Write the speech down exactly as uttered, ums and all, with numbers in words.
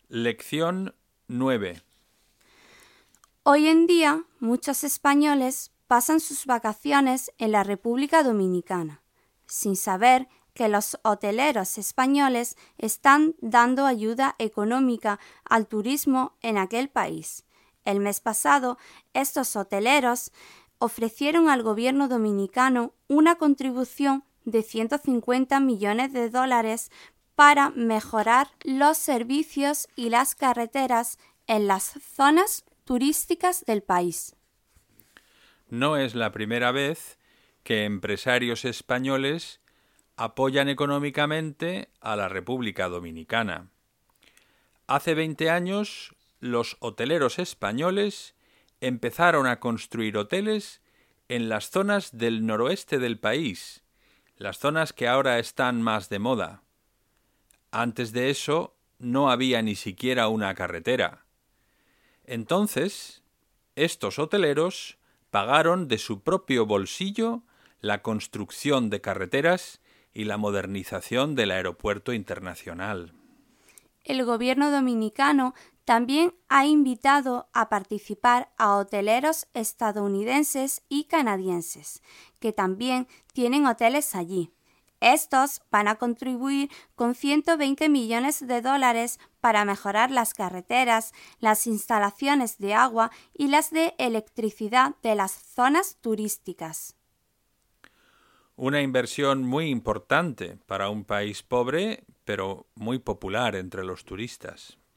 Lección nueve. Hoy en día, muchos españoles pasan sus vacaciones en la República Dominicana, sin saber que los hoteleros españoles están dando ayuda económica al turismo en aquel país. El mes pasado, estos hoteleros ofrecieron al gobierno dominicano una contribución de ciento cincuenta millones de dólares para mejorar los servicios y las carreteras en las zonas turísticas del país. No es la primera vez que empresarios españoles apoyan económicamente a la República Dominicana. Hace veinte años, los hoteleros españoles empezaron a construir hoteles en las zonas del noroeste del país, las zonas que ahora están más de moda. Antes de eso, no había ni siquiera una carretera. Entonces, estos hoteleros pagaron de su propio bolsillo la construcción de carreteras y la modernización del aeropuerto internacional. El gobierno dominicano también ha invitado a participar a hoteleros estadounidenses y canadienses, que también tienen hoteles allí. Estos van a contribuir con ciento veinte millones de dólares para mejorar las carreteras, las instalaciones de agua y las de electricidad de las zonas turísticas. Una inversión muy importante para un país pobre, pero muy popular entre los turistas.